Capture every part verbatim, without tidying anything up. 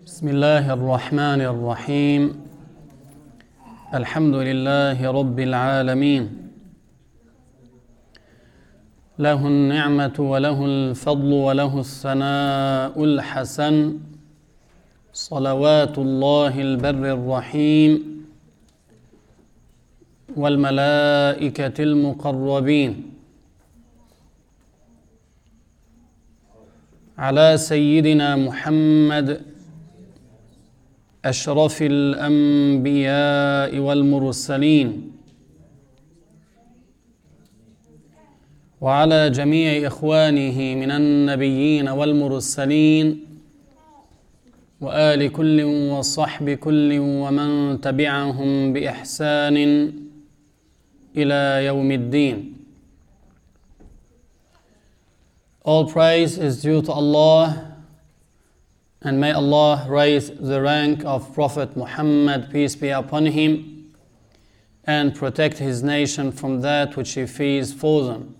بسم الله الرحمن الرحيم الحمد لله رب العالمين له النعمة وله الفضل وله الثناء الحسن صلوات الله البر الرحيم والملائكة المقربين على سيدنا محمد أشرف الأنبياء والمرسلين وعلى جميع إخوانه من النبيين والمرسلين وآل كل وصحب كل ومن تبعهم بإحسان إلى يوم الدين. All praise is due to Allah, and may Allah raise the rank of Prophet Muhammad, peace be upon him, and protect his nation from that which he fears for them.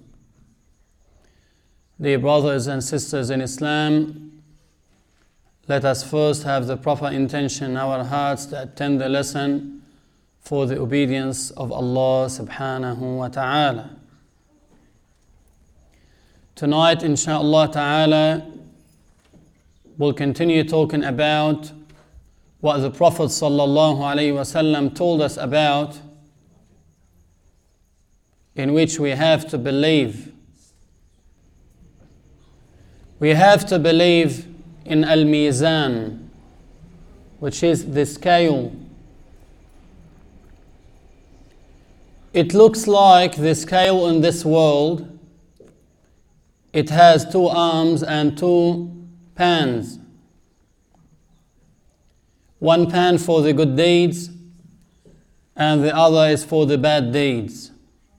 Dear brothers and sisters in Islam, let us first have the proper intention in our hearts to attend the lesson for the obedience of Allah subhanahu wa ta'ala. Tonight, insha'Allah ta'ala, we'll continue talking about what the Prophet sallallahu alaihi wasallam told us about, in which we have to believe. We have to believe in Al-Mizan, which is the scale. It looks like the scale in this world. It has two arms and two pans. One pan for the good deeds and the other is for the bad deeds.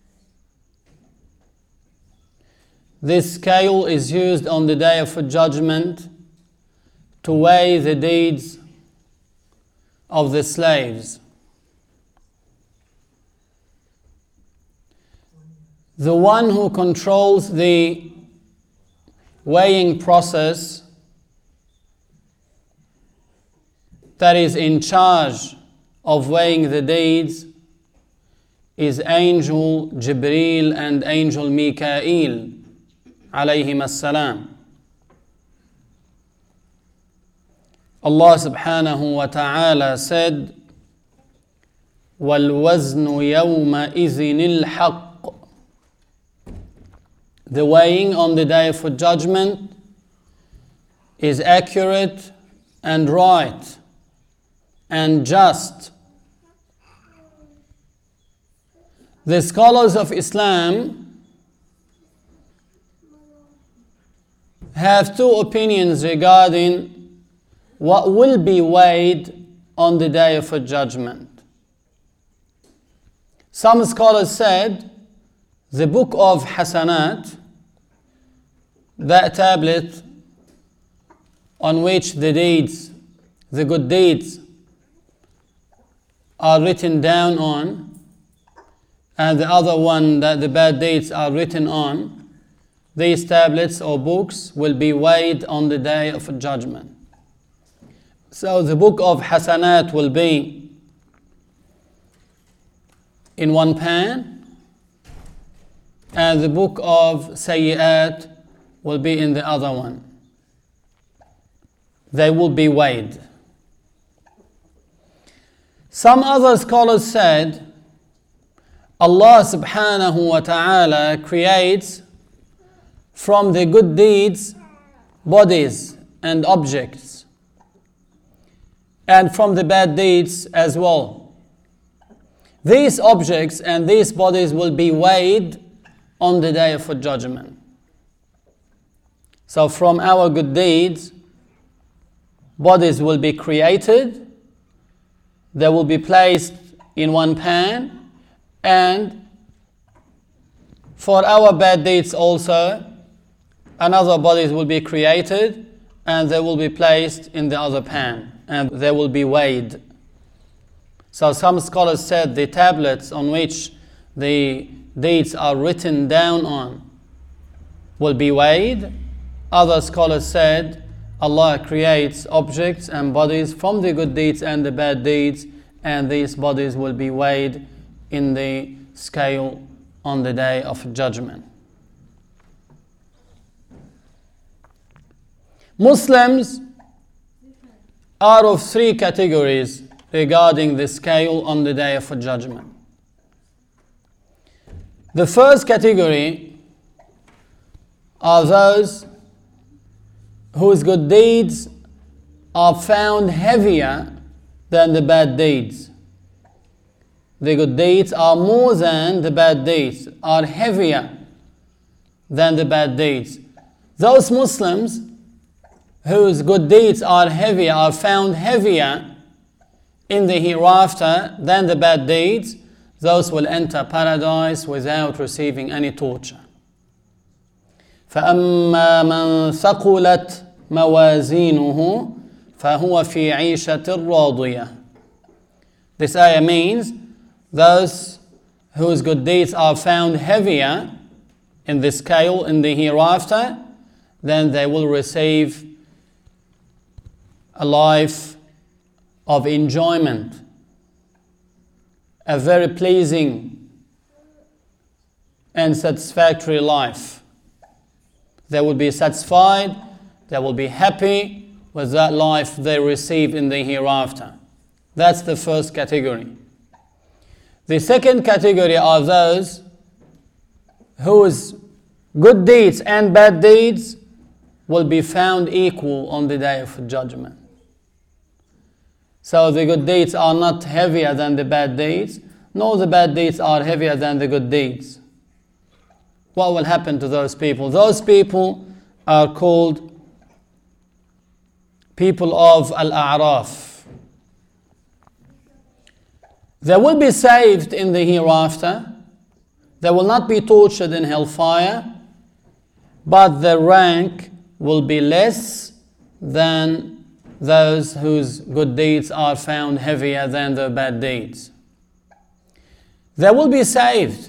This scale is used on the day of judgment to weigh the deeds of the slaves. The one who controls the weighing process, that is in charge of weighing the deeds, is Angel Jibreel and Angel Mikael alayhim as-salam. Allah subhanahu wa ta'ala said, وَالْوَزْنُ يَوْمَئِذٍ الْحَقِّ. The weighing on the day of judgment is accurate and right and just. The scholars of Islam have two opinions regarding what will be weighed on the day of judgment. Some scholars said the book of Hasanat, that tablet on which the deeds, the good deeds are written down on, and the other one that the bad deeds are written on, these tablets or books will be weighed on the day of judgment. So the book of Hasanat will be in one pan, and the book of Sayyi'at will be in the other one. They will be weighed. Some other scholars said Allah subhanahu wa ta'ala creates from the good deeds bodies and objects, and from the bad deeds as well. These objects and these bodies will be weighed on the day of judgment. So from our good deeds, bodies will be created, they will be placed in one pan, and for our bad deeds also, another bodies will be created and they will be placed in the other pan and they will be weighed. So some scholars said the tablets on which the deeds are written down on will be weighed. Other scholars said Allah creates objects and bodies from the good deeds and the bad deeds, and these bodies will be weighed in the scale on the day of judgment. Muslims are of three categories regarding the scale on the day of judgment. The first category are those whose good deeds are found heavier than the bad deeds. The good deeds are more than the bad deeds, are heavier than the bad deeds. Those Muslims whose good deeds are heavier, are found heavier in the hereafter than the bad deeds, those will enter paradise without receiving any torture. فَأَمَّا مَنْ ثَقُلَتْ مَوَازِينُهُ فَهُوَ فِي عِيشَةٍ رَاضِيَةٍ. This ayah means those whose good deeds are found heavier in the scale in the hereafter, then they will receive a life of enjoyment, a very pleasing and satisfactory life. They will be satisfied, they will be happy with that life they receive in the hereafter. That's the first category. The second category are those whose good deeds and bad deeds will be found equal on the day of judgment. So the good deeds are not heavier than the bad deeds, nor the bad deeds are heavier than the good deeds. What will happen to those people? Those people are called people of Al-A'raf. They will be saved in the hereafter. They will not be tortured in hellfire, but their rank will be less than those whose good deeds are found heavier than their bad deeds. They will be saved.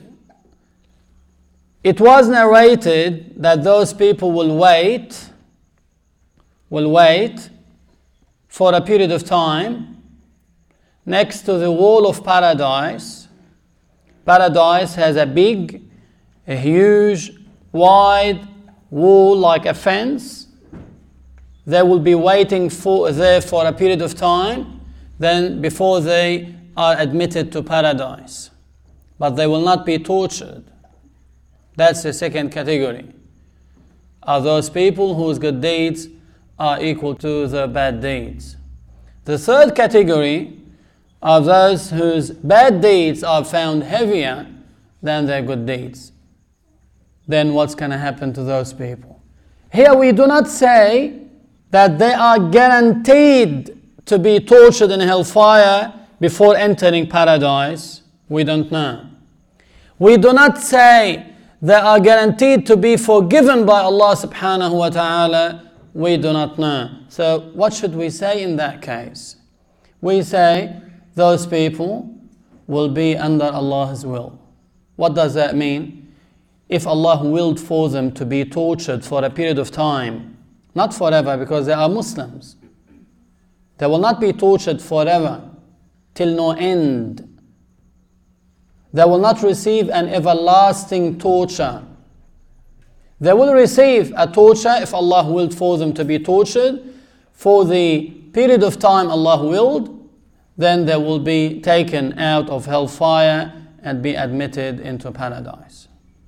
It was narrated that those people will wait, will wait for a period of time next to the wall of paradise. Paradise has a big, a huge, wide wall like a fence. They will be waiting for there for a period of time, then before they are admitted to paradise. But they will not be tortured. That's the second category. Are those people whose good deeds are equal to their bad deeds. The third category are those whose bad deeds are found heavier than their good deeds. Then what's going to happen to those people? Here we do not say that they are guaranteed to be tortured in hellfire before entering paradise. We don't know. We do not say they are guaranteed to be forgiven by Allah subhanahu wa ta'ala. We do not know. So what should we say in that case? We say those people will be under Allah's will. What does that mean? If Allah willed for them to be tortured for a period of time, not forever, because they are Muslims, they will not be tortured forever, till no end. They will not receive an everlasting torture. They will receive a torture if Allah willed for them to be tortured for the period of time Allah willed. Then they will be taken out of hellfire and be admitted into paradise.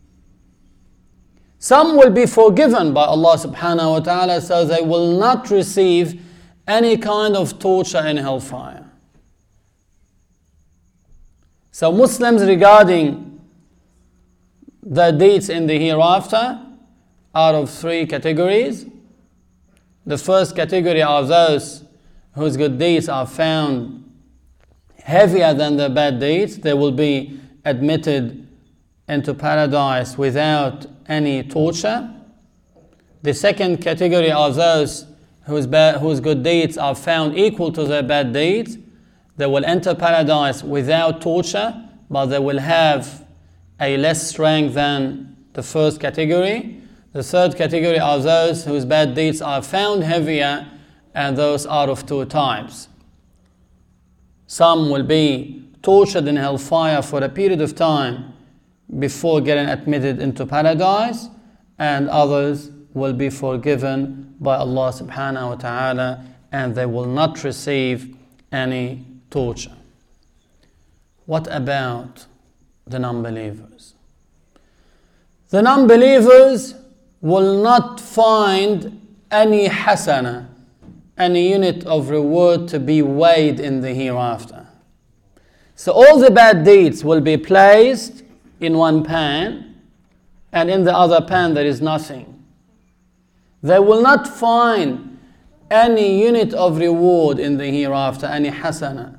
Some will be forgiven by Allah subhanahu wa ta'ala, so they will not receive any kind of torture in hellfire. So Muslims regarding their deeds in the hereafter are of three categories. The first category are those whose good deeds are found heavier than their bad deeds. They will be admitted into paradise without any torture. The second category are those whose, bad, whose good deeds are found equal to their bad deeds. They will enter paradise without torture, but they will have a less strength than the first category. The third category are those whose bad deeds are found heavier, and those are of two types. Some will be tortured in hellfire for a period of time before getting admitted into paradise, and others will be forgiven by Allah subhanahu wa ta'ala, and they will not receive any torture. What about the non-believers? The non-believers will not find any hasana, any unit of reward to be weighed in the hereafter. So all the bad deeds will be placed in one pan, and in the other pan there is nothing. They will not find any unit of reward in the hereafter, any hasana.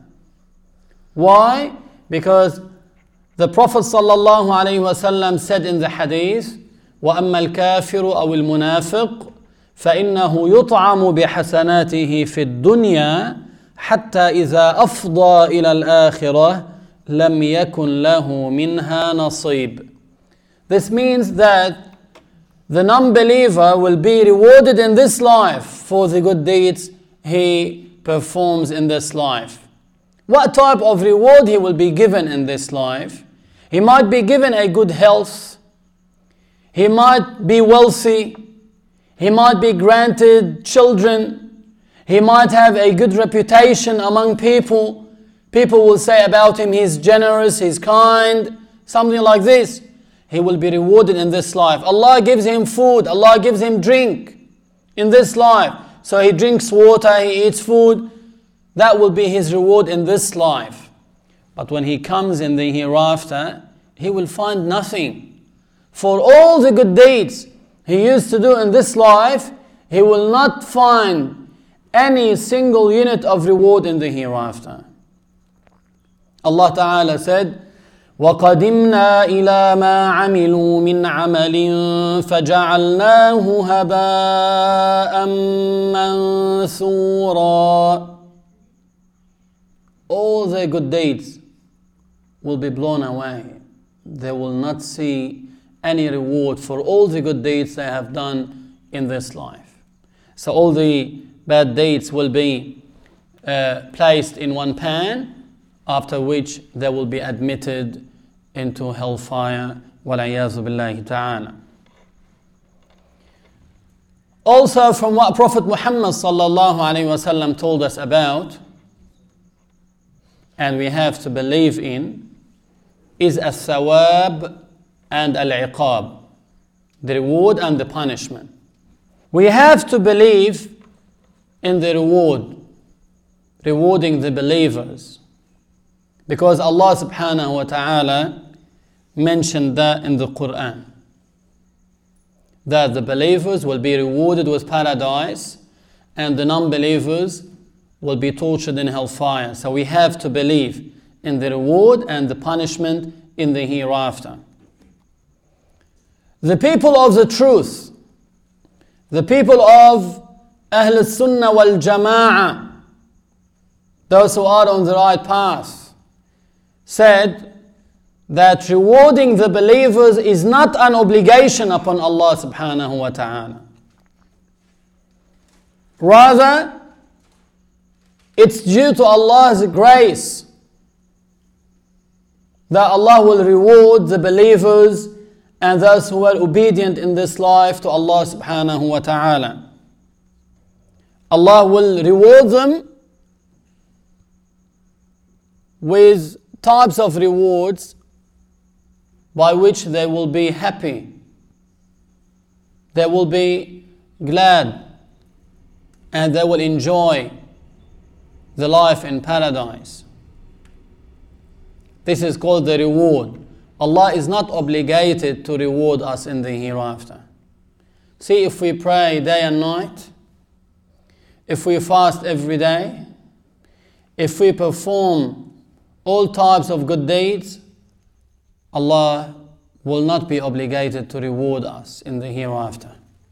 Why? Because the Prophet sallallahu alaihi wasallam said in the hadith, وَأَمَّا الْكَافِرُ أَوِ الْمُنَافِقُ فَإِنَّهُ يُطْعَمُ بِحَسَنَاتِهِ فِي الدُّنْيَا حَتَّى إِذَا أَفْضَى إِلَى الْآخِرَةِ لَمْ يَكُنْ لَهُ مِنْهَا نَصِيبٌ. This means that the non-believer will be rewarded in this life for the good deeds he performs in this life. What type of reward he will be given in this life? He might be given a good health. He might be wealthy. He might be granted children. He might have a good reputation among people. People will say about him, he's generous, he's kind, something like this. He will be rewarded in this life. Allah gives him food, Allah gives him drink in this life. So he drinks water, he eats food. That will be his reward in this life. But when he comes in the hereafter, he will find nothing. For all the good deeds he used to do in this life, he will not find any single unit of reward in the hereafter. Allah Ta'ala said, وَقَدِمْنَا إِلَى مَا عَمِلُوا مِنْ عَمَلٍ فَجَعَلْنَاهُ هَبَاءً مَنْثُورًا. All their good deeds will be blown away. They will not see any reward for all the good deeds they have done in this life. So all the bad deeds will be uh, placed in one pan, after which they will be admitted into hellfire. وَالْعِيَاذُ بِاللَّهِ تَعَالَى. Also from what Prophet Muhammad sallallahu alaihi wasallam told us about, and we have to believe in, is al-thawab and al-iqab, the reward and the punishment. We have to believe in the reward, rewarding the believers, because Allah subhanahu wa ta'ala mentioned that in the Quran, that the believers will be rewarded with paradise and the non-believers will be tortured in hellfire. So we have to believe in the reward and the punishment in the hereafter. The people of the truth, the people of Ahl Sunnah wal Jama'ah, those who are on the right path, said that rewarding the believers is not an obligation upon Allah subhanahu wa ta'ala. Rather, it's due to Allah's grace that Allah will reward the believers and those who are obedient in this life to Allah subhanahu wa ta'ala. Allah will reward them with types of rewards by which they will be happy. They will be glad and they will enjoy the life in paradise. This is called the reward. Allah is not obligated to reward us in the hereafter. See, if we pray day and night, if we fast every day, if we perform all types of good deeds, Allah will not be obligated to reward us in the hereafter.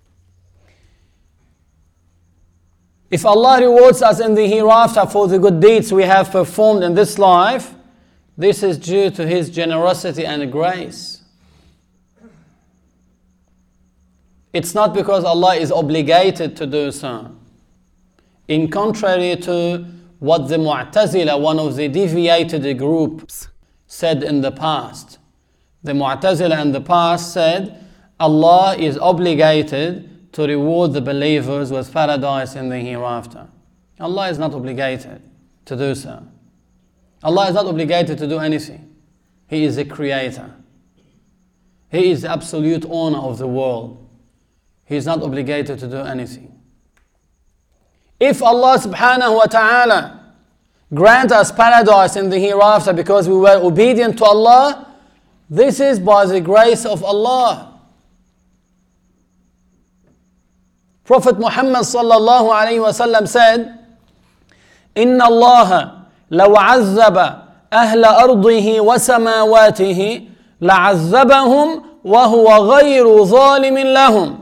If Allah rewards us in the hereafter for the good deeds we have performed in this life, this is due to His generosity and grace. it's not because Allah is obligated to do so. In contrary to what the Mu'tazila, one of the deviated groups, said in the past. The Mu'tazila in the past said Allah is obligated to reward the believers with paradise in the hereafter. Allah is not obligated to do so. Allah is not obligated to do anything. He is the creator. He is the absolute owner of the world. He is not obligated to do anything. If Allah subhanahu wa ta'ala grant us paradise in the hereafter because we were obedient to Allah, this is by the grace of Allah. Prophet Muhammad sallallahu alayhi wa sallam said, إن الله لو عذب أهل أرضه وسماواته لعذبهم وهو غير ظالم لهم.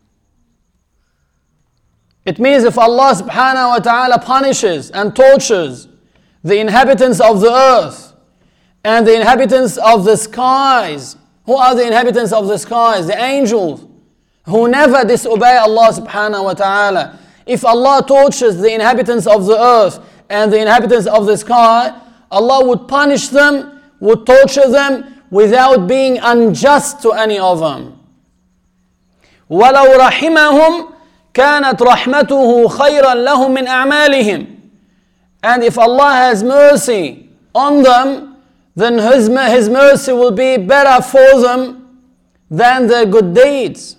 It means if Allah subhanahu wa ta'ala punishes and tortures the inhabitants of the earth and the inhabitants of the skies. Who are the inhabitants of the skies? The angels who never disobey Allah subhanahu wa ta'ala. If Allah tortures the inhabitants of the earth and the inhabitants of the sky, Allah would punish them, would torture them without being unjust to any of them. وَلَوْ رَحِمَهُمْ كانت رحمته خيرا لهم من أعمالهم. And if Allah has mercy on them, then His, His mercy will be better for them than their good deeds.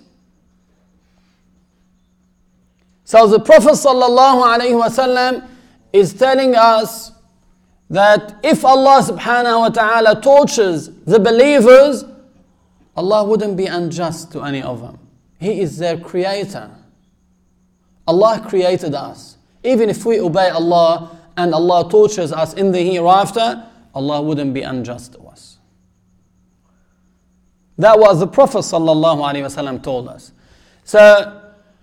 So the Prophet sallallahu alaihi wasallam is telling us that if Allah subhanahu wa ta'ala tortures the believers, Allah wouldn't be unjust to any of them. He is their creator. Allah created us. Even if we obey Allah and Allah tortures us in the hereafter, Allah wouldn't be unjust to us. That was the Prophet sallallahu alaihi wasallam told us. So,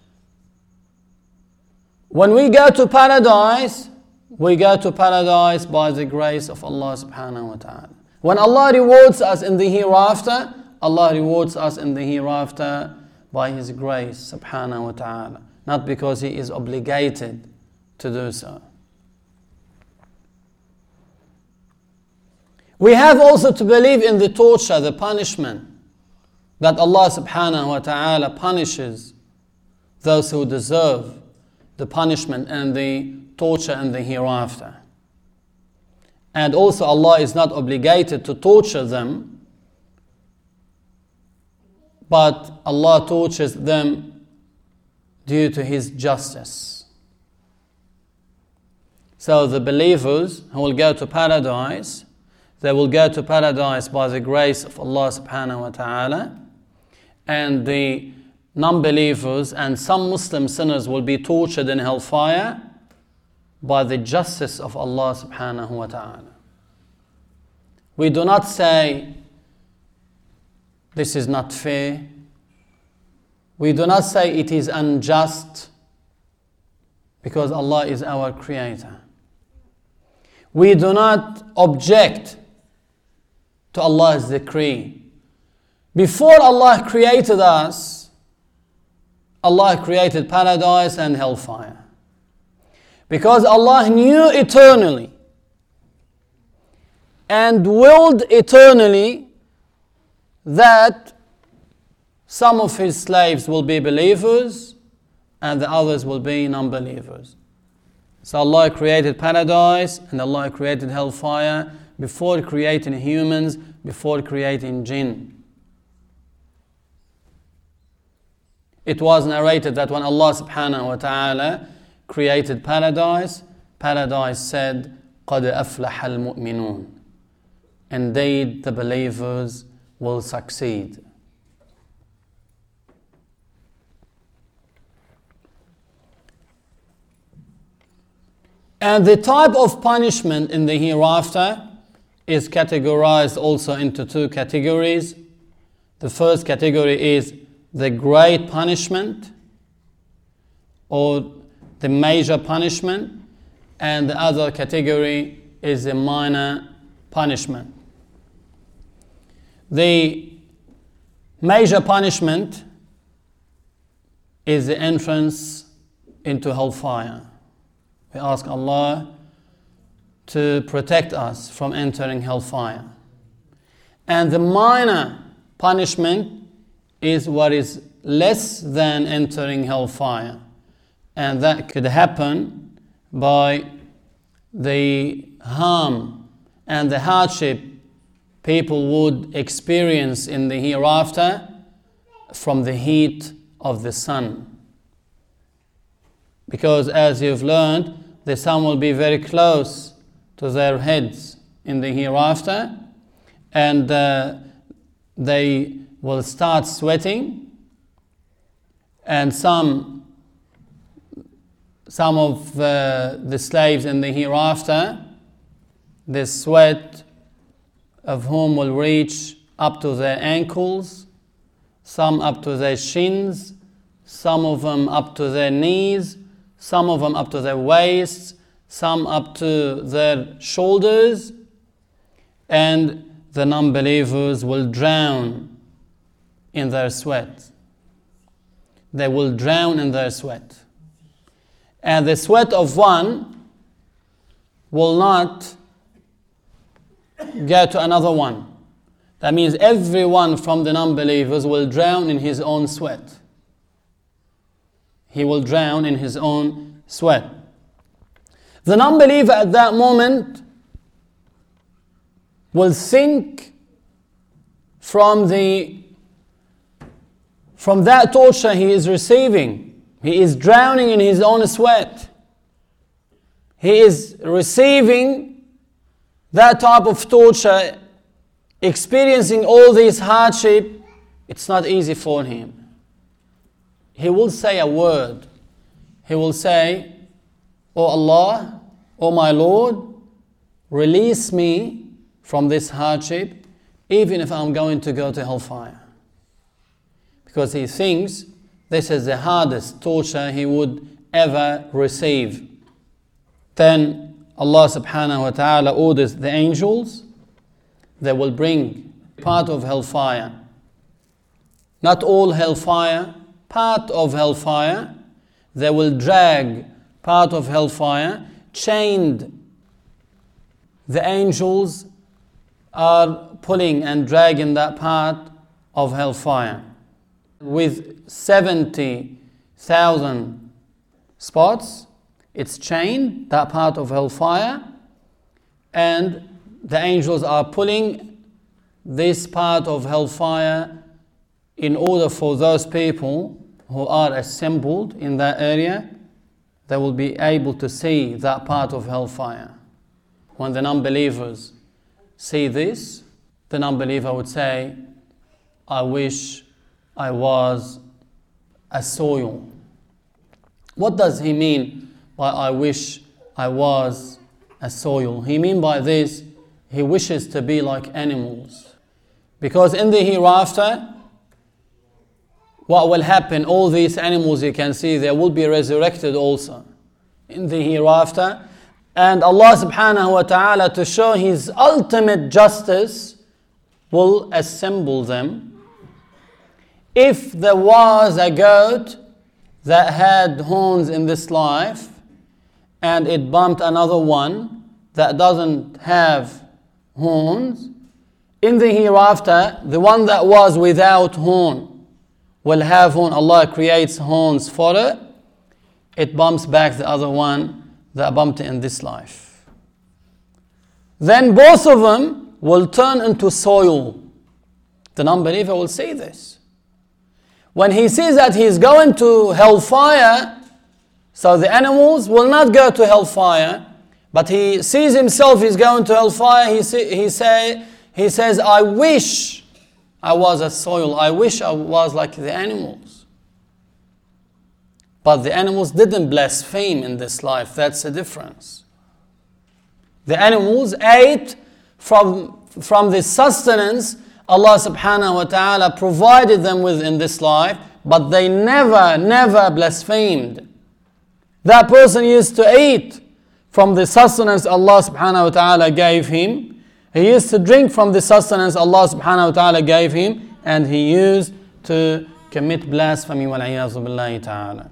when we go to paradise, we go to paradise by the grace of Allah subhanahu wa ta'ala. When Allah rewards us in the hereafter, Allah rewards us in the hereafter by His grace subhanahu wa ta'ala. Not because He is obligated to do so. We have also to believe in the torture, the punishment, that Allah subhanahu wa ta'ala punishes those who deserve the punishment and the torture in the hereafter. And also Allah is not obligated to torture them, but Allah tortures them due to His justice. So the believers who will go to paradise, they will go to paradise by the grace of Allah subhanahu wa ta'ala, and the non-believers and some Muslim sinners will be tortured in hellfire by the justice of Allah subhanahu wa ta'ala. We do not say this is not fair. We do not say it is unjust, because Allah is our creator. We do not object to Allah's decree. Before Allah created us, Allah created paradise and hellfire. Because Allah knew eternally and willed eternally that some of His slaves will be believers and the others will be non-believers. So Allah created paradise and Allah created hellfire before creating humans, before creating jinn. It was narrated that when Allah subhanahu wa ta'ala created paradise, paradise said, قَدْ أَفْلَحَ الْمُؤْمِنُونَ. Indeed, the believers will succeed. And the type of punishment in the hereafter is categorized also into two categories. The first category is the great punishment or the major punishment, and the other category is the minor punishment. The major punishment is the entrance into hellfire. We ask Allah to protect us from entering hellfire. And the minor punishment is what is less than entering hellfire. And that could happen by the harm and the hardship people would experience in the hereafter from the heat of the sun. Because as you've learned, the sun will be very close to their heads in the hereafter, and uh, they will start sweating, and some some of uh, the slaves in the hereafter, the sweat of whom will reach up to their ankles, some up to their shins, some of them up to their knees, some of them up to their waists, some up to their shoulders, and the non-believers will drown in their sweat. They will drown in their sweat. And the sweat of one will not go to another one. That means everyone from the non-believers will drown in his own sweat. He will drown in his own sweat. The non-believer at that moment will think from the from that torture he is receiving. He is drowning in his own sweat. He is receiving that type of torture, experiencing all this hardship. It's not easy for him. He will say a word. He will say, "O Allah, O my Lord, release me from this hardship, even if I'm going to go to hellfire." Because he thinks this is the hardest torture he would ever receive. Then Allah subhanahu wa ta'ala orders the angels. They will bring part of hellfire. Not all hellfire, part of hellfire. They will drag part of hellfire, chained. The angels are pulling and dragging that part of hellfire with seventy thousand spots. It's chained, that part of hellfire, and the angels are pulling this part of hellfire in order for those people who are assembled in that area, they will be able to see that part of hellfire. When the non-believers see this, the non-believer would say, "I wish I was a soil." What does he mean by "I wish I was a soil"? He mean by this, he wishes to be like animals. Because in the hereafter, what will happen, all these animals you can see, they will be resurrected also in the hereafter. And Allah subhanahu wa ta'ala, to show His ultimate justice, will assemble them. If there was a goat that had horns in this life, and it bumped another one that doesn't have horns, in the hereafter, the one that was without horn will have horn. Allah creates horns for it. It bumps back the other one that bumped it in this life. Then both of them will turn into soil. The non-believer will see this. When he sees that he's going to hellfire, so the animals will not go to hellfire, but he sees himself he's going to hellfire, he, see, he, say, he says, "I wish I was a soil, I wish I was like the animals." But the animals didn't blaspheme in this life, that's the difference. The animals ate from, from the sustenance Allah subhanahu wa ta'ala provided them with in this life, but they never, never blasphemed. That person used to eat from the sustenance Allah subhanahu wa ta'ala gave him. He used to drink from the sustenance Allah subhanahu wa ta'ala gave him, and he used to commit blasphemy وَالْعِيَاذُ بِاللَّهِ تَعَالَى.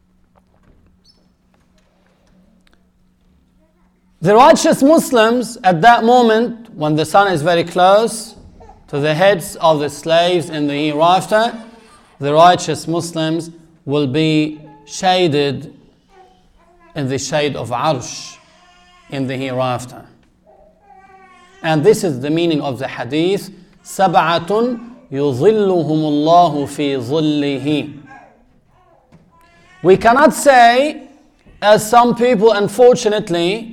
The righteous Muslims at that moment, when the sun is very close to the heads of the slaves in the hereafter, the righteous Muslims will be shaded in the shade of Arsh in the hereafter. And this is the meaning of the hadith, سَبْعَةٌ يُظِلُّهُمُ اللَّهُ فِي ظِلِّهِ. We cannot say, as some people unfortunately,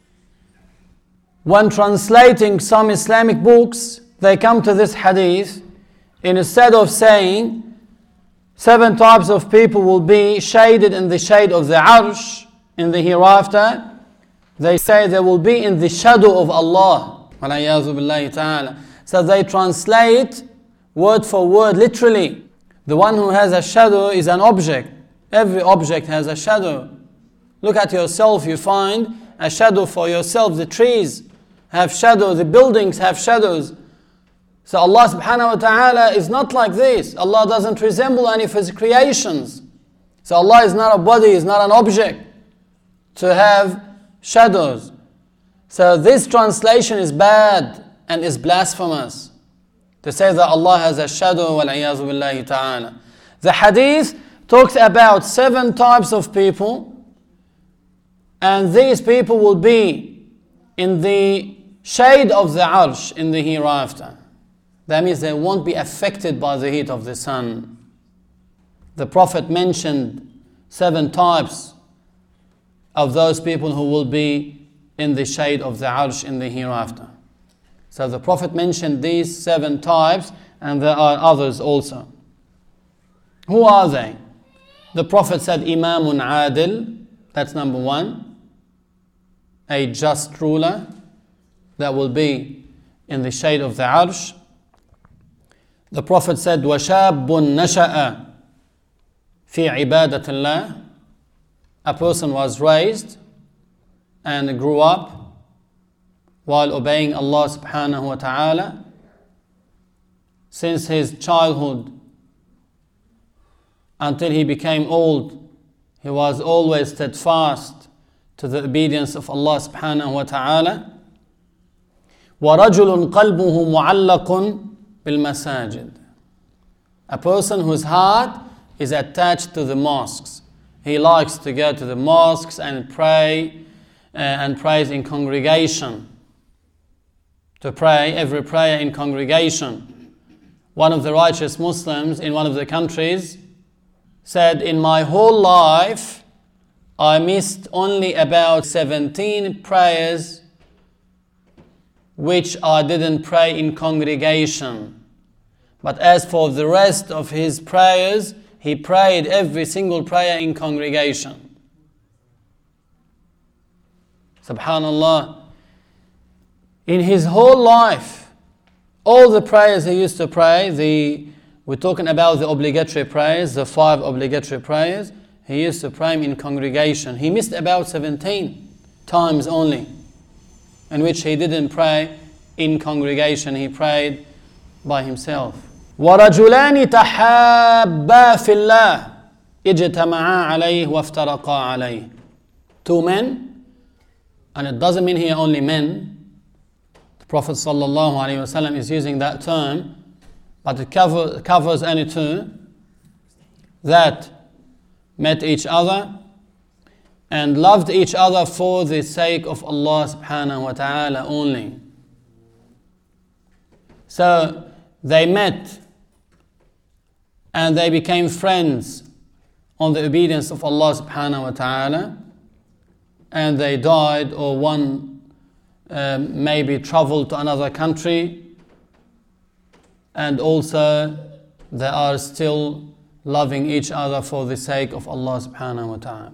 when translating some Islamic books, they come to this hadith, instead of saying seven types of people will be shaded in the shade of the Arsh in the hereafter, they say they will be in the shadow of Allah. So they translate word for word, literally. The one who has a shadow is an object. Every object has a shadow. Look at yourself, you find a shadow for yourself. The trees have shadow, the buildings have shadows. So Allah subhanahu wa ta'ala is not like this. Allah doesn't resemble any of His creations. So Allah is not a body, is not an object to have shadows. So this translation is bad and is blasphemous, to say that Allah has a shadow, وَالْعِيَاذُ بِاللَّهِ تَعَالَى. The hadith talks about seven types of people, and these people will be in the shade of the Arsh in the hereafter. That means they won't be affected by the heat of the sun. The Prophet mentioned seven types of those people who will be in the shade of the Arsh in the hereafter. So the Prophet mentioned these seven types, and there are others also. Who are they? The Prophet said, Imamun Adil, that's number one. A just ruler that will be in the shade of the Arsh. The Prophet said, وَشَابٌ نَشَأَ فِي عِبَادَةِ اللَّهِ. A person was raised and grew up while obeying Allah subhanahu wa ta'ala. Since his childhood until he became old, he was always steadfast to the obedience of Allah subhanahu wa ta'ala. وَرَجُلٌ قَلْبُهُ مُعَلَّقٌ بِالْمَسَاجِدِ. A person whose heart is attached to the mosques. He likes to go to the mosques and pray uh, and prays in congregation. To pray every prayer in congregation. One of the righteous Muslims in one of the countries said, in my whole life, I missed only about seventeen prayers which I didn't pray in congregation. But as for the rest of his prayers, he prayed every single prayer in congregation. Subhanallah. In his whole life, all the prayers he used to pray, the we're talking about the obligatory prayers, the five obligatory prayers, he used to pray in congregation. He missed about seventeen times only, in which he didn't pray in congregation, he prayed by himself. وَرَجُلَانِ تَحَابَّا فِي اللَّهِ اجْتَمَعَا عَلَيْهِ وَافْتَرَقَا عَلَيْهِ. Two men, and it doesn't mean here only men. The Prophet sallallahu alaihi wasallam is using that term, but it cover, covers any two that met each other and loved each other for the sake of Allah subhanahu wa ta'ala only. So they met and they became friends on the obedience of Allah subhanahu wa ta'ala, and they died, or one uh, maybe traveled to another country, and also they are still loving each other for the sake of Allah subhanahu wa ta'ala.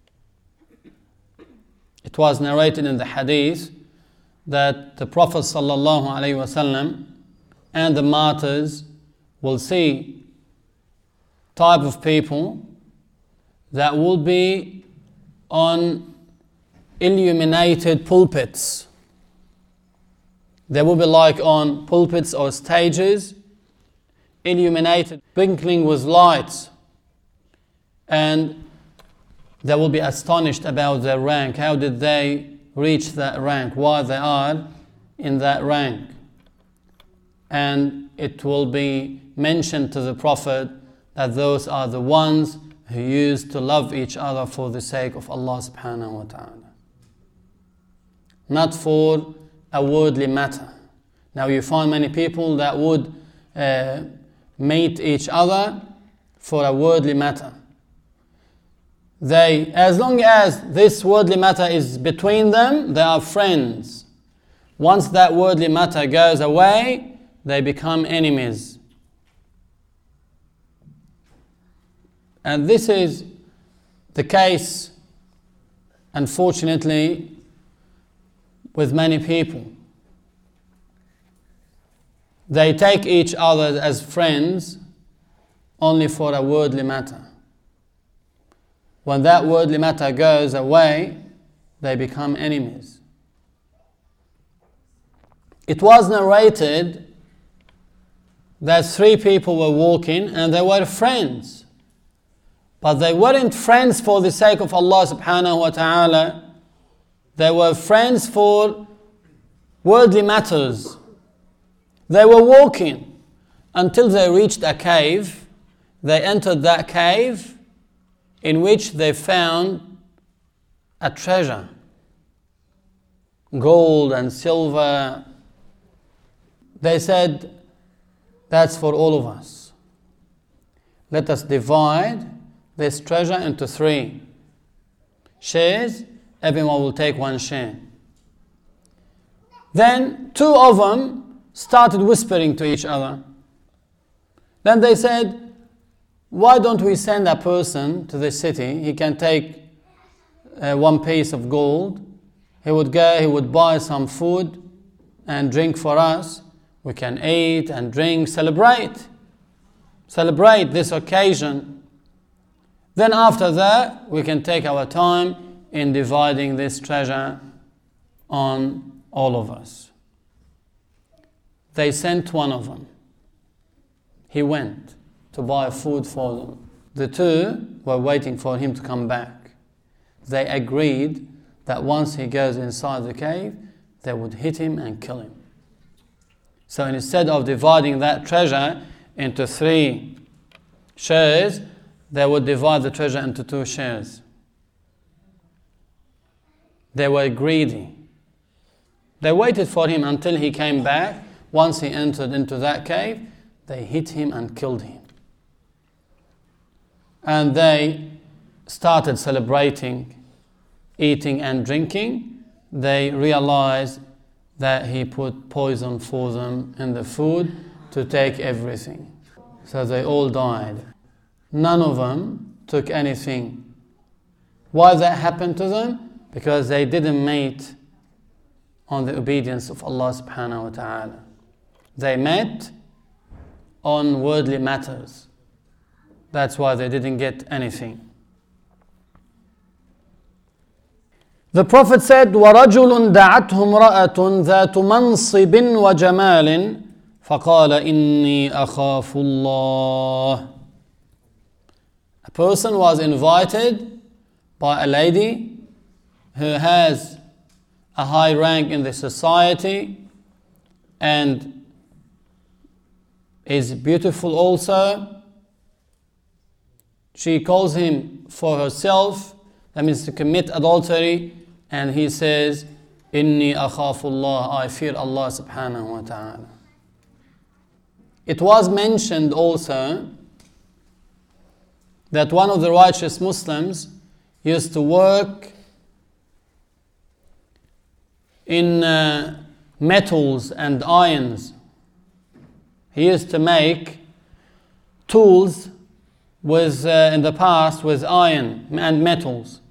It was narrated in the hadith that the Prophet sallallahu alaihi wasallam and the martyrs will see type of people that will be on illuminated pulpits. They will be like on pulpits or stages illuminated, twinkling with lights, and they will be astonished about their rank. How did they reach that rank? Why they are in that rank? And it will be mentioned to the Prophet that those are the ones who used to love each other for the sake of Allah subhanahu wa ta'ala, not for a worldly matter. Now you find many people that would uh, meet each other for a worldly matter. They, as long as this worldly matter is between them, they are friends. Once that worldly matter goes away, they become enemies. And this is the case, unfortunately, with many people. They take each other as friends only for a worldly matter. When that worldly matter goes away, they become enemies. It was narrated that three people were walking and they were friends. But they weren't friends for the sake of Allah subhanahu wa ta'ala. They were friends for worldly matters. They were walking until they reached a cave. They entered that cave in which they found a treasure. Gold and silver. They said, that's for all of us. Let us divide this treasure into three shares. Everyone will take one share. Then two of them started whispering to each other. Then they said, why don't we send a person to the city? He can take uh, one piece of gold. He would go, he would buy some food and drink for us. We can eat and drink, celebrate. Celebrate this occasion. Then after that, we can take our time in dividing this treasure on all of us. They sent one of them. He went to buy food for them. The two were waiting for him to come back. They agreed that once he goes inside the cave, they would hit him and kill him. So instead of dividing that treasure into three shares, they would divide the treasure into two shares. They were greedy. They waited for him until he came back. Once he entered into that cave, they hit him and killed him. And they started celebrating, eating and drinking. They realized that he put poison for them in the food to take everything. So they all died. None of them took anything. Why that happened to them? Because they didn't mate on the obedience of Allah subhanahu wa ta'ala. They met on worldly matters. That's why they didn't get anything. The Prophet said, وَرَجُلٌ دَعَتْهُ امْرَأَةٌ ذَاتُ مَنْصِبٍ وَجَمَالٍ فَقَالَ إِنِّي أَخَافُ اللَّهِ. A person was invited by a lady who has a high rank in the society and is beautiful also. She calls him for herself, that means to commit adultery, and he says, Inni akhafullah, I fear Allah subhanahu wa ta'ala. It was mentioned also that one of the righteous Muslims used to work in uh, metals and irons. He used to make tools with uh, in the past with iron and metals.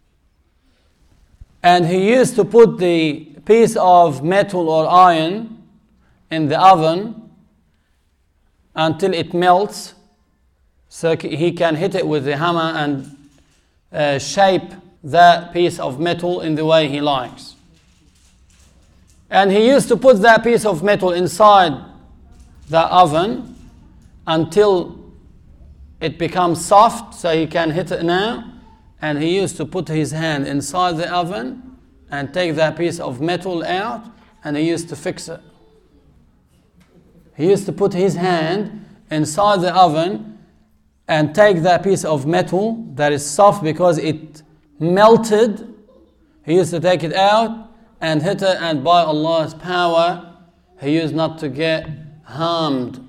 And he used to put the piece of metal or iron in the oven until it melts, so he can hit it with the hammer and uh, shape that piece of metal in the way he likes. And he used to put that piece of metal inside the oven, until it becomes soft so he can hit it now. And he used to put his hand inside the oven and take that piece of metal out, and he used to fix it. He used to put his hand inside the oven and take that piece of metal that is soft because it melted. He used to take it out and hit it, and by Allah's power, he used not to get harmed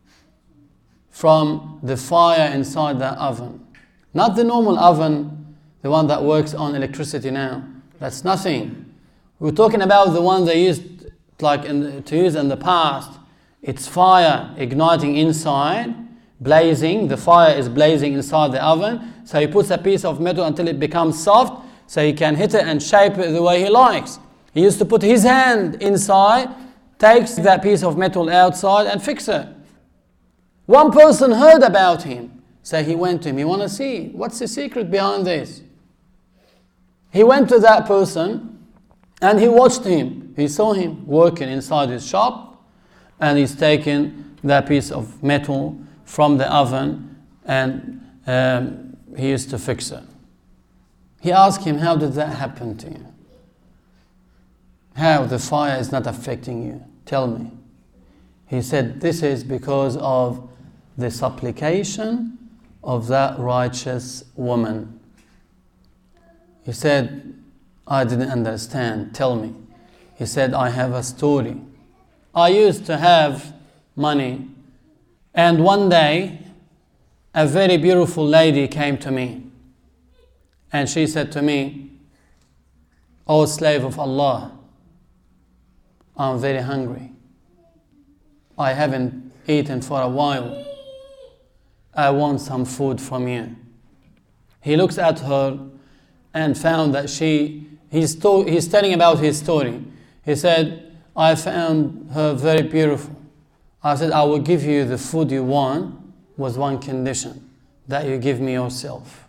from the fire inside that oven. Not the normal oven, the one that works on electricity now. That's nothing. We're talking about the one they used like in the, to use in the past. It's fire igniting inside, blazing. The fire is blazing inside the oven. So he puts a piece of metal until it becomes soft, so he can hit it and shape it the way he likes. He used to put his hand inside, takes that piece of metal outside and fix it. One person heard about him, so he went to him. He want to see what's the secret behind this. He went to that person and he watched him. He saw him working inside his shop, and he's taking that piece of metal from the oven, and um, he used to fix it. He asked him, how did that happen to you? How the fire is not affecting you? Tell me. He said, this is because of the supplication of that righteous woman. He said, I didn't understand. Tell me. He said, I have a story. I used to have money, and one day a very beautiful lady came to me, and she said to me, O slave of Allah, I'm very hungry. I haven't eaten for a while. I want some food from you. He looks at her and found that she, he's, to, he's telling about his story. He said, I found her very beautiful. I said, I will give you the food you want with one condition, that you give me yourself.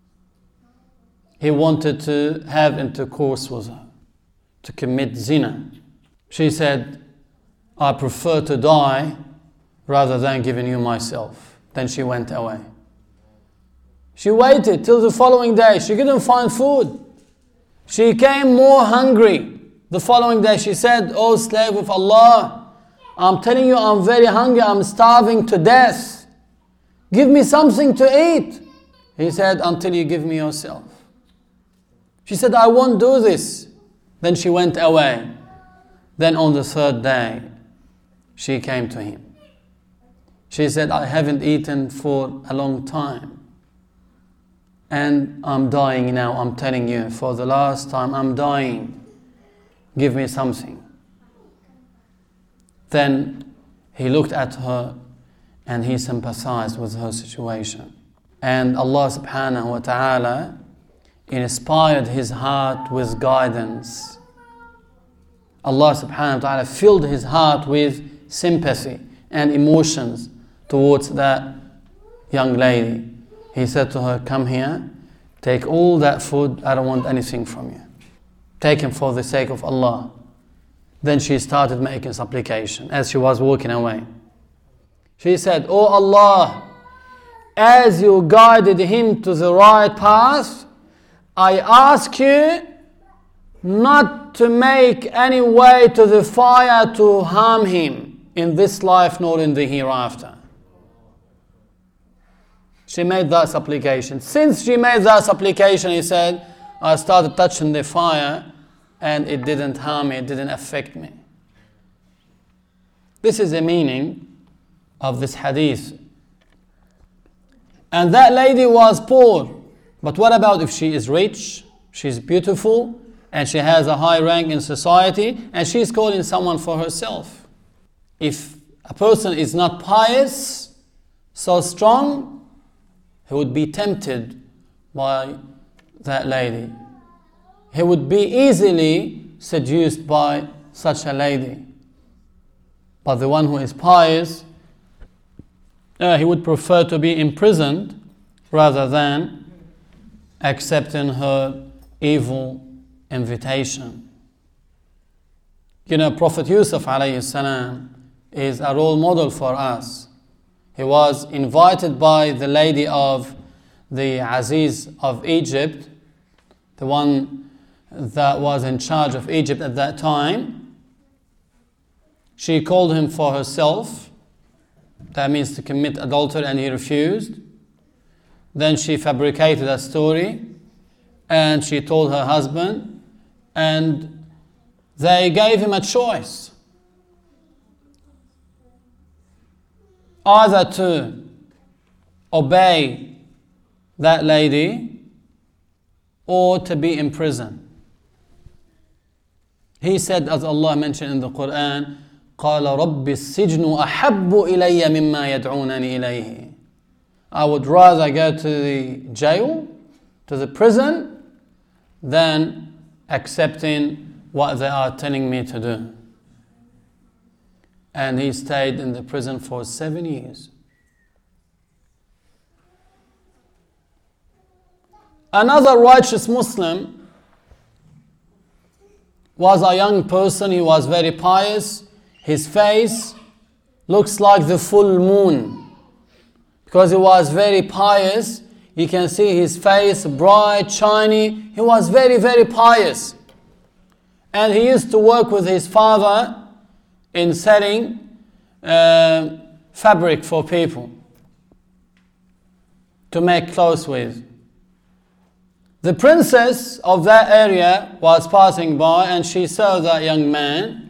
He wanted to have intercourse with her, to commit zina. She said, I prefer to die rather than giving you myself. Then she went away. She waited till the following day. She couldn't find food. She came more hungry. The following day she said, O slave of Allah, I'm telling you I'm very hungry. I'm starving to death. Give me something to eat. He said, until you give me yourself. She said, I won't do this. Then she went away. Then on the third day, she came to him. She said, I haven't eaten for a long time. And I'm dying now, I'm telling you, for the last time, I'm dying. Give me something. Then he looked at her and he sympathized with her situation. And Allah subhanahu wa ta'ala inspired his heart with guidance. Allah subhanahu wa ta'ala filled his heart with sympathy and emotions towards that young lady. He said to her, come here, take all that food, I don't want anything from you. Take him for the sake of Allah. Then she started making supplication as she was walking away. She said, Oh Allah, as you guided him to the right path, I ask you not to make any way to the fire to harm him in this life nor in the hereafter. She made that supplication. Since she made that supplication, he said, I started touching the fire and it didn't harm me, it didn't affect me. This is the meaning of this hadith. And that lady was poor. But what about if she is rich, she's beautiful, and she has a high rank in society, and she's calling someone for herself? If a person is not pious, so strong, he would be tempted by that lady. He would be easily seduced by such a lady. But the one who is pious, uh, he would prefer to be imprisoned rather than accepting her evil invitation. You know, Prophet Yusuf alayhi salam is a role model for us. He was invited by the lady of the Aziz of Egypt, the one that was in charge of Egypt at that time. She called him for herself. That means to commit adultery, and he refused. Then she fabricated a story and she told her husband, and they gave him a choice. Either to obey that lady or to be in prison. He said, as Allah mentioned in the Quran, قال رب السجن أحب إلي مما يدعونني إليه. I would rather go to the jail, to the prison, than accepting what they are telling me to do. And he stayed in the prison for seven years. Another righteous Muslim was a young person. He was very pious. His face looks like the full moon. Because he was very pious, you can see his face bright, shiny. He was very, very pious. And he used to work with his father in selling uh, fabric for people to make clothes with. The princess of that area was passing by, and she saw that young man.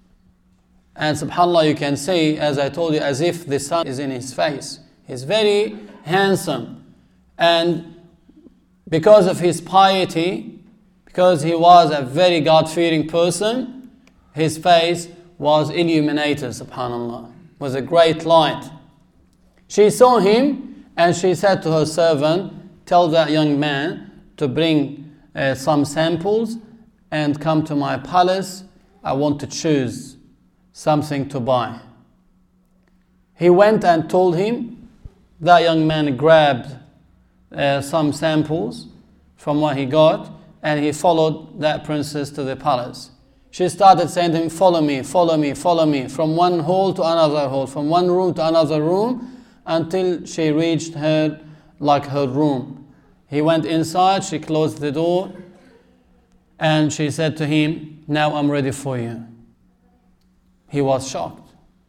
And subhanAllah, you can see, as I told you, as if the sun is in his face. He's very handsome. And because of his piety, because he was a very God-fearing person, his face was illuminated, subhanAllah, with a great light. She saw him and she said to her servant, tell that young man to bring uh, some samples and come to my palace. I want to choose something to buy. He went and told him. That young man grabbed uh, some samples from what he got, and he followed that princess to the palace. She started saying to him, follow me, follow me, follow me, from one hall to another hall, from one room to another room, until she reached her, like her room. He went inside, she closed the door, and she said to him, now I'm ready for you. He was shocked.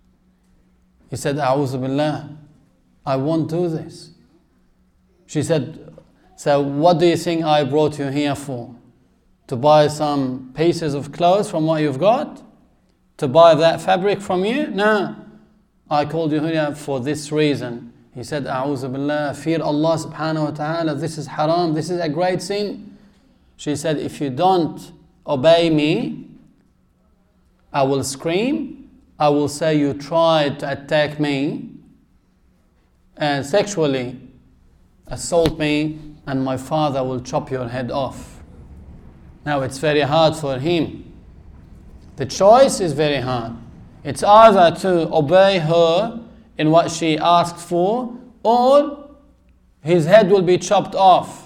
He said, A'udhu Billah, I won't do this. She said, so what do you think I brought you here for? To buy some pieces of clothes from what you've got? To buy that fabric from you? No. I called you here for this reason. He said, A'udhu Billah, fear Allah subhanahu wa ta'ala, this is haram, this is a great sin. She said, if you don't obey me, I will scream, I will say you tried to attack me and sexually assault me, and my father will chop your head off. Now it's very hard for him. The choice is very hard. It's either to obey her in what she asked for, or his head will be chopped off.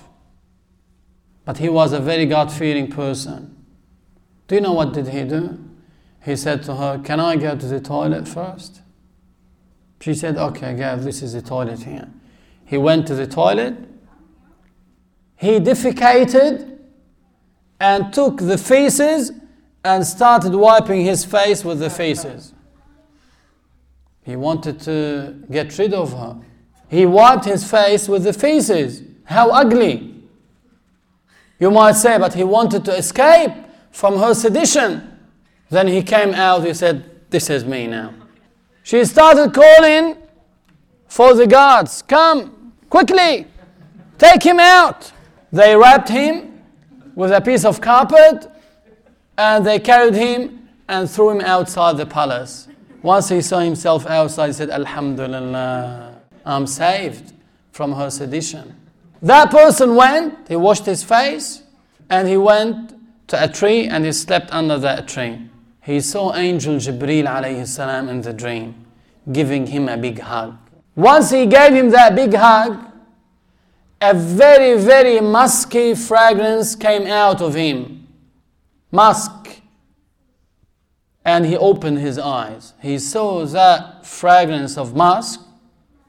But he was a very God-fearing person. Do you know what did he do? He said to her, can I go to the toilet first? She said, okay, go, this is the toilet here. He went to the toilet. He defecated and took the feces and started wiping his face with the feces. He wanted to get rid of her. He wiped his face with the feces. How ugly. You might say, but he wanted to escape from her sedition. Then he came out, he said, this is me now. She started calling for the guards. Come, quickly, take him out. They wrapped him with a piece of carpet and they carried him and threw him outside the palace. Once he saw himself outside, he said, Alhamdulillah, I'm saved from her sedition. That person went, he washed his face, and he went to a tree and he slept under that tree. He saw Angel Jibreel alayhi salam in the dream, giving him a big hug. Once he gave him that big hug, a very, very musky fragrance came out of him. Musk. And he opened his eyes. He saw that fragrance of musk,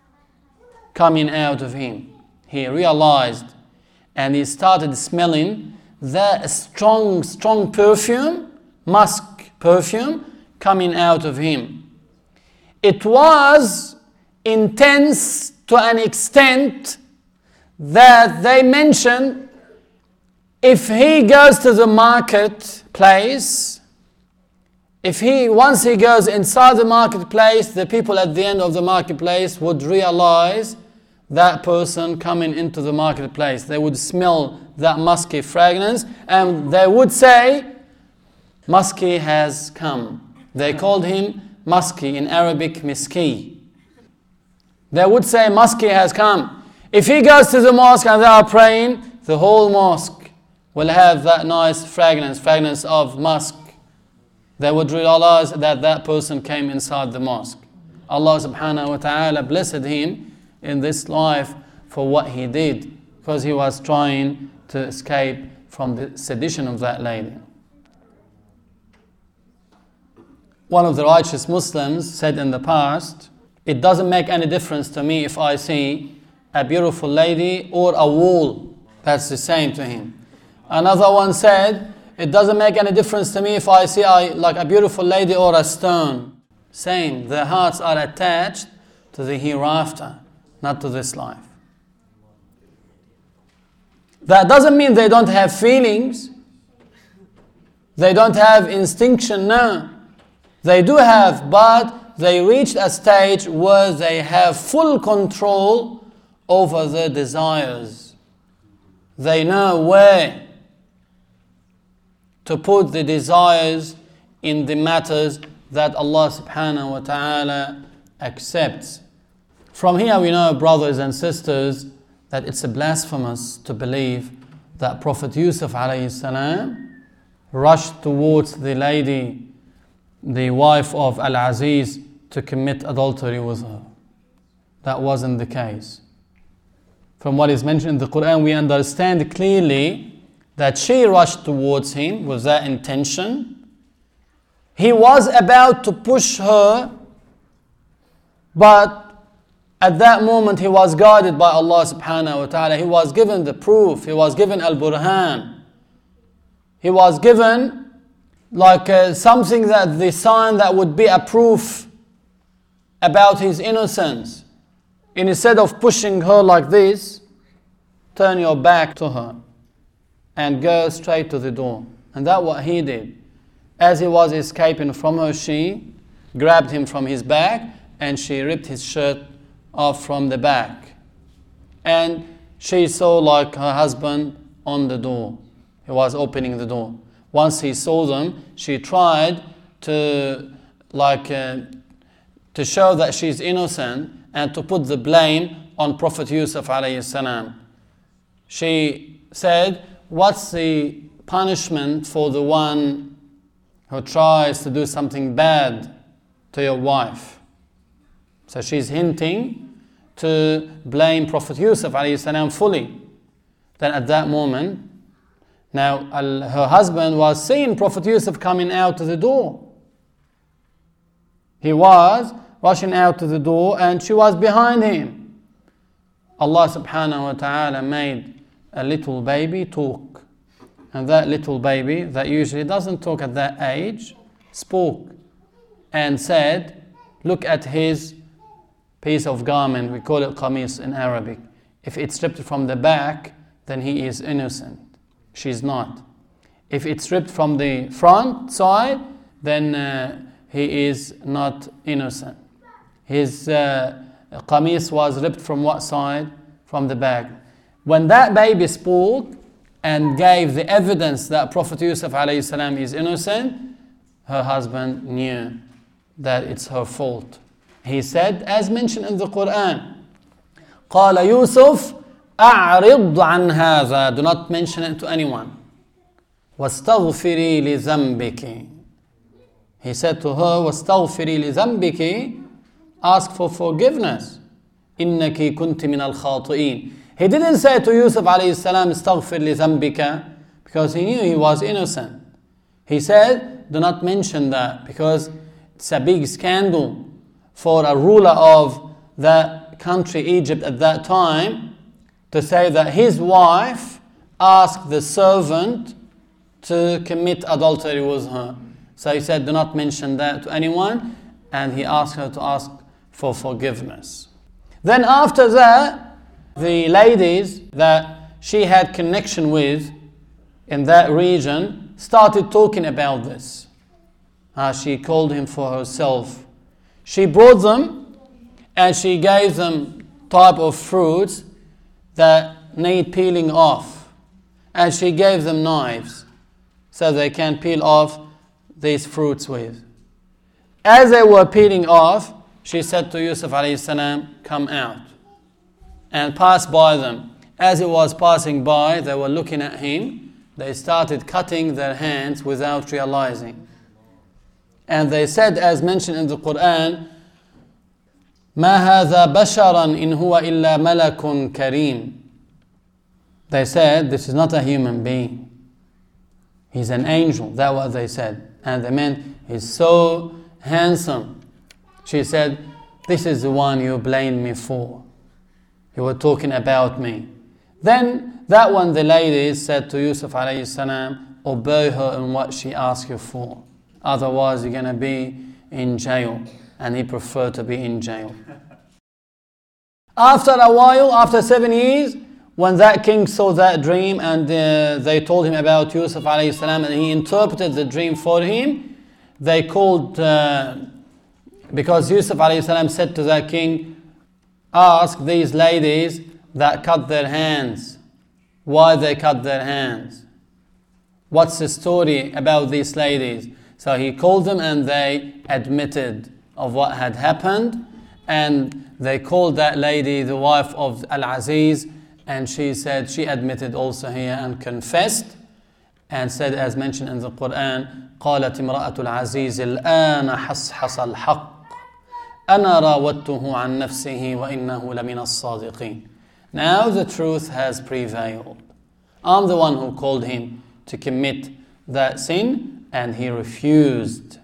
coming out of him. He realized and he started smelling the strong, strong perfume, musk perfume, coming out of him. It was intense to an extent that they mentioned if he goes to the marketplace, if he, once he goes inside the marketplace, the people at the end of the marketplace would realize that person coming into the marketplace. They would smell that musky fragrance and they would say, Musky has come. They called him Musky, in Arabic, Miski. They would say, Musky has come. If he goes to the mosque and they are praying, the whole mosque will have that nice fragrance, fragrance of musk. They would realize that that person came inside the mosque. Allah subhanahu wa ta'ala blessed him in this life for what he did, because he was trying to escape from the sedition of that lady. One of the righteous Muslims said in the past, it doesn't make any difference to me if I see a beautiful lady or a wall. That's the same to him. Another one said, it doesn't make any difference to me if I see a, like a beautiful lady or a stone. Same, their hearts are attached to the hereafter, not to this life. That doesn't mean they don't have feelings. They don't have instinction, no. They do have, but they reached a stage where they have full control over their desires. They know where to put the desires in the matters that Allah subhanahu wa ta'ala accepts. From here we know, brothers and sisters, that it's a blasphemous to believe that Prophet Yusuf alayhi salam rushed towards the lady, the wife of Al-Aziz, to commit adultery with her. That wasn't the case. From what is mentioned in the Quran, we understand clearly that she rushed towards him with that intention. He was about to push her, but at that moment he was guided by Allah subhanahu wa ta'ala. He was given the proof. He was given al-burhan. He was given like uh, something that the sign that would be a proof about his innocence. And instead of pushing her like this, turn your back to her and go straight to the door. And that's what he did. As he was escaping from her, she grabbed him from his back and she ripped his shirt off from the back. And she saw like her husband on the door. He was opening the door. Once he saw them, she tried to like uh, to show that she's innocent and to put the blame on Prophet Yusuf alayhi salam. She said, what's the punishment for the one who tries to do something bad to your wife? So she's hinting to blame Prophet Yusuf alayhi salam fully. Then at that moment, now her husband was seeing Prophet Yusuf coming out to the door. He was rushing out to the door and she was behind him. Allah subhanahu wa ta'ala made a little baby talk. And that little baby, that usually doesn't talk at that age, spoke and said, look at his piece of garment. We call it qamis in Arabic. If it's stripped from the back, then he is innocent. She's not. If it's ripped from the front side, then uh, he is not innocent. His uh, qamis was ripped from what side? From the back. When that baby spoke and gave the evidence that Prophet Yusuf alayhi salam is innocent, her husband knew that it's her fault. He said, as mentioned in the Quran, قال يوسف أعرض عن هذا. Do not mention it to anyone. واستغفري لذنبك. He said to her, واستغفري لذنبك. Ask for forgiveness. إنك كنت من الخاطئين. He didn't say to Yusuf alayhi salam, استغفر لذنبك, because he knew he was innocent. He said, do not mention that, because it's a big scandal for a ruler of that country, Egypt, at that time, to say that his wife asked the servant to commit adultery with her. So he said, do not mention that to anyone, and he asked her to ask for forgiveness. Then after that, the ladies that she had connection with in that region started talking about this. Uh, she called him for herself. She brought them and she gave them type of fruits that need peeling off. And she gave them knives so they can peel off these fruits with. As they were peeling off, she said to Yusuf alayhi salam, come out, and pass by them. As he was passing by, they were looking at him. They started cutting their hands without realizing. And they said, as mentioned in the Quran, مَا هَذَا بَشَرًا إِنْ هُوَ إِلَّا مَلَكٌ كَرِيمٌ. They said, this is not a human being. He's an angel. That's what they said. And they meant, he's so handsome. She said, this is the one you blamed me for. You were talking about me. Then that one, the ladies said to Yusuf alayhi salam, obey her in what she asks you for. Otherwise you're going to be in jail. And he preferred to be in jail. After a while, after seven years, when that king saw that dream and uh, they told him about Yusuf alayhi salam and he interpreted the dream for him, they called, uh, because Yusuf alayhi salam said to that king, ask these ladies that cut their hands, why they cut their hands. What's the story about these ladies? So he called them and they admitted of what had happened, and they called that lady the wife of Al-Aziz, and she said she admitted also here and confessed and said, as mentioned in the Quran, قالت امرأة العزيز الآن حصحص الحق أنا راودته عن نفسه وإنه لمن الصادقين. Now the truth has prevailed. I'm the one who called him to commit that sin, and he refused.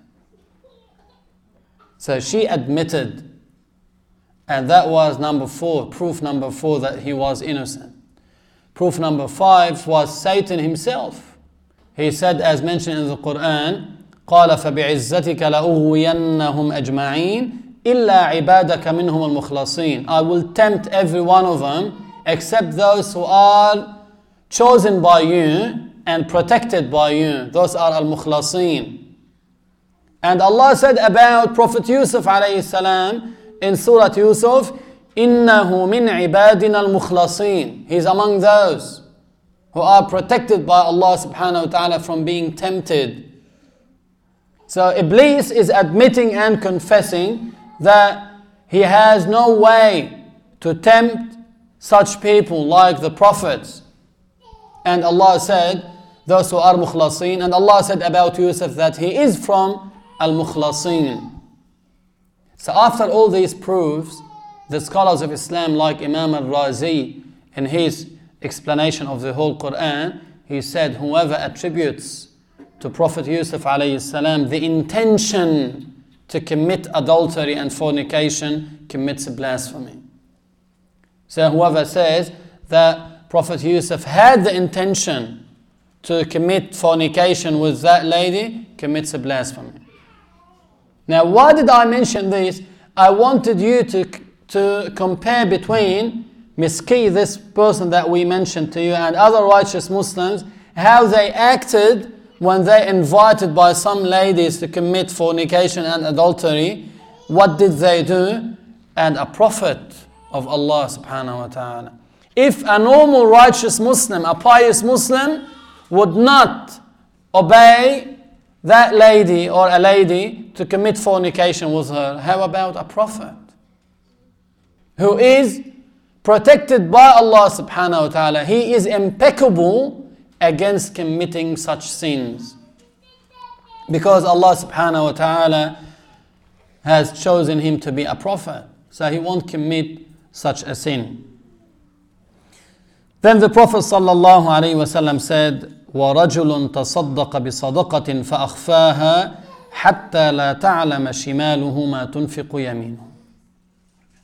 So she admitted, and that was number four, proof number four that he was innocent. Proof number five was Satan himself. He said, as mentioned in the Quran, قال فبعزتك لأغوينهم أجمعين إلا عبادك منهم المخلصين. I will tempt every one of them except those who are chosen by you and protected by you. Those are al-mukhlasin. And Allah said about Prophet Yusuf alayhi salam in Surah Yusuf, إِنَّهُ مِنْ عِبَادِنَا الْمُخْلَصِينَ. He's among those who are protected by Allah subhanahu wa ta'ala from being tempted. So Iblis is admitting and confessing that he has no way to tempt such people like the prophets. And Allah said, those who are mukhlasin, and Allah said about Yusuf that he is from al-mukhlasin. So after all these proofs, the scholars of Islam like Imam al-Razi in his explanation of the whole Quran, he said whoever attributes to Prophet Yusuf alayhi salam the intention to commit adultery and fornication commits blasphemy. So whoever says that Prophet Yusuf had the intention to commit fornication with that lady commits a blasphemy. Now, why did I mention this? I wanted you to, to compare between Miski, this person that we mentioned to you, and other righteous Muslims, how they acted when they invited by some ladies to commit fornication and adultery. What did they do? And a prophet of Allah subhanahu wa ta'ala. If a normal righteous Muslim, a pious Muslim, would not obey that lady or a lady to commit fornication with her, how about a prophet who is protected by Allah subhanahu wa ta'ala? He is impeccable against committing such sins because Allah subhanahu wa ta'ala has chosen him to be a prophet, so he won't commit such a sin. Then the Prophet sallallahu alaihi wasallam said, وَرَجُلٌ تَصَدَّقَ بِصَدَقَةٍ فَأَخْفَاهَا حَتَّى لَا تَعْلَمَ شِمَالُهُ مَا تُنْفِقُ يَمِينُهُ.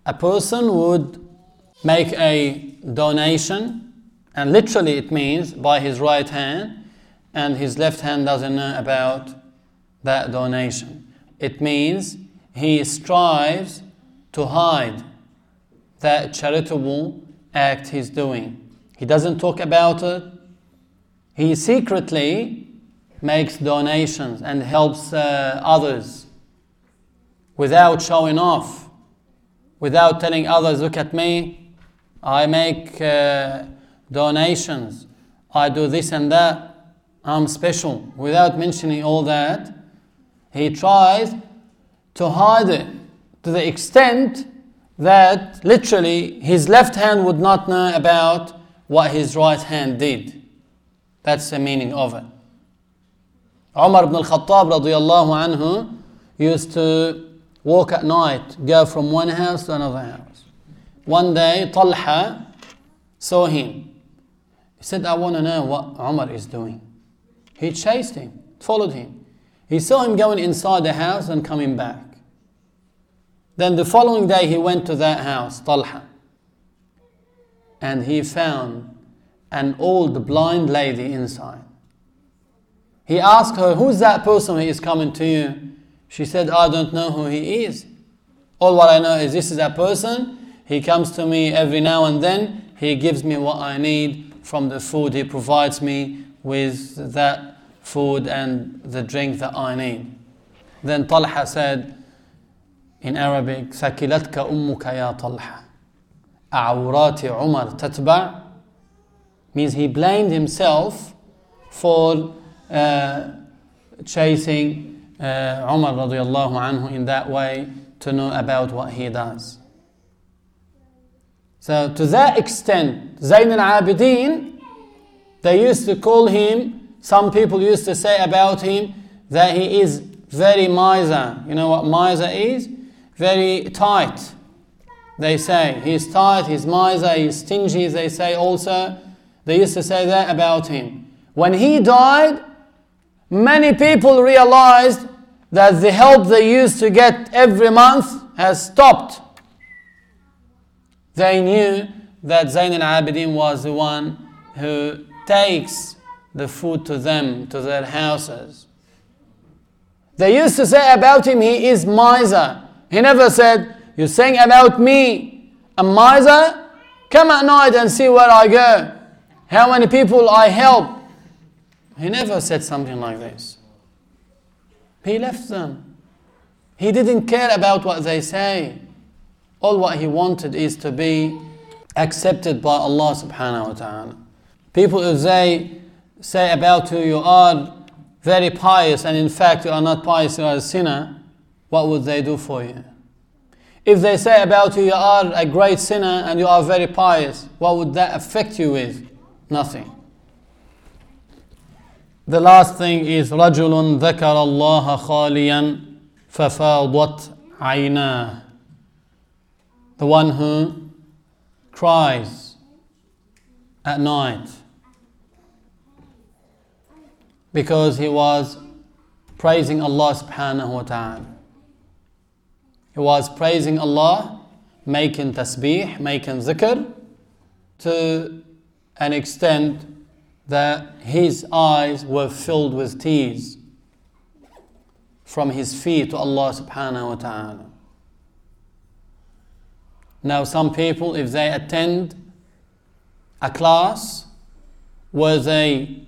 a person would make a donation, and literally it means by his right hand, and his left hand doesn't know about that donation. It means he strives to hide that charitable act he's doing. He doesn't talk about it. He secretly makes donations and helps uh, others without showing off, without telling others, look at me, I make uh, donations, I do this and that, I'm special. Without mentioning all that, he tries to hide it to the extent that literally his left hand would not know about what his right hand did. That's the meaning of it. Umar ibn al-Khattab radiyallahu anhu used to walk at night, go from one house to another house. One day, Talha saw him. He said, I want to know what Umar is doing. He chased him, followed him. He saw him going inside the house and coming back. Then the following day, he went to that house, Talha, and he found an old blind lady inside. He asked her, who's that person who is coming to you? She said, I don't know who he is. All what I know is this is a person. He comes to me every now and then. He gives me what I need from the food. He provides me with that food and the drink that I need. Then Talha said in Arabic, ثَكِلَتْكَ أُمُّكَ يَا طَلْحَ أَعُورَاتِ عُمَرْ تَتْبَعْ, means he blamed himself for uh, chasing uh, Umar radiallahu anhu in that way to know about what he does. So to that extent, Zayn al-Abidin, they used to call him, some people used to say about him that he is very miser. You know what miser is? Very tight. They say he's tight, he's miser, he's stingy, they say also. They used to say that about him. When he died, many people realized that the help they used to get every month has stopped. They knew that Zayn al-Abidin was the one who takes the food to them, to their houses. They used to say about him, he is miser. He never said, you're saying about me, a miser? Come at night and see where I go. How many people I help. He never said something like this. He left them. He didn't care about what they say. All what he wanted is to be accepted by Allah subhanahu wa ta'ala. People, if they say about you, you are very pious, and in fact you are not pious, you are a sinner, what would they do for you? If they say about you, you are a great sinner and you are very pious, what would that affect you with? Nothing. The last thing is رَجُلٌ ذَكَرَ اللَّهَ خَالِيًا فَفَاضَتْ عَيْنَاهُ. The one who cries at night because he was praising Allah subhanahu wa ta'ala. He was praising Allah, making tasbih, making zikr, to an extent that his eyes were filled with tears from his feet to Allah subhanahu wa ta'ala. Now some people, if they attend a class where they,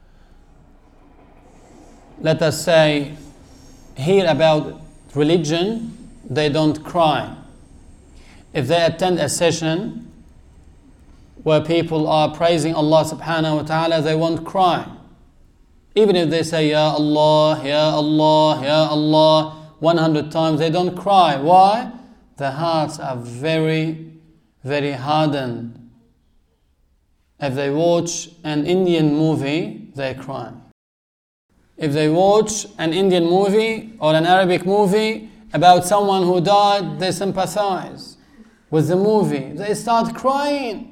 let us say, hear about religion, they don't cry. If they attend a session where people are praising Allah subhanahu wa ta'ala, they won't cry. Even if they say, Ya Allah, Ya Allah, Ya Allah, one hundred times, they don't cry. Why? Their hearts are very, very hardened. If they watch an Indian movie, they cry. If they watch an Indian movie or an Arabic movie about someone who died, they sympathize with the movie. They start crying.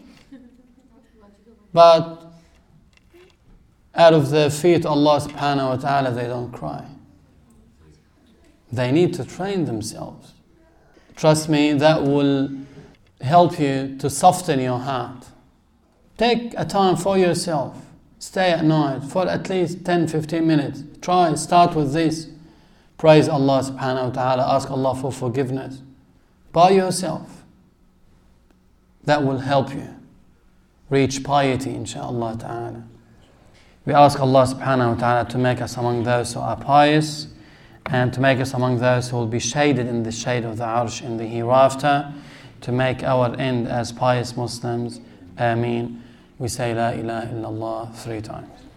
But out of their feet, Allah subhanahu wa ta'ala, they don't cry. They need to train themselves. Trust me, that will help you to soften your heart. Take a time for yourself. Stay at night for at least ten to fifteen minutes. Try, start with this. Praise Allah subhanahu wa ta'ala. Ask Allah for forgiveness. By yourself. That will help you reach piety, inshaAllah ta'ala. We ask Allah subhanahu wa ta'ala to make us among those who are pious and to make us among those who will be shaded in the shade of the Arsh in the hereafter, to make our end as pious Muslims. Ameen. We say La ilaha illallah three times.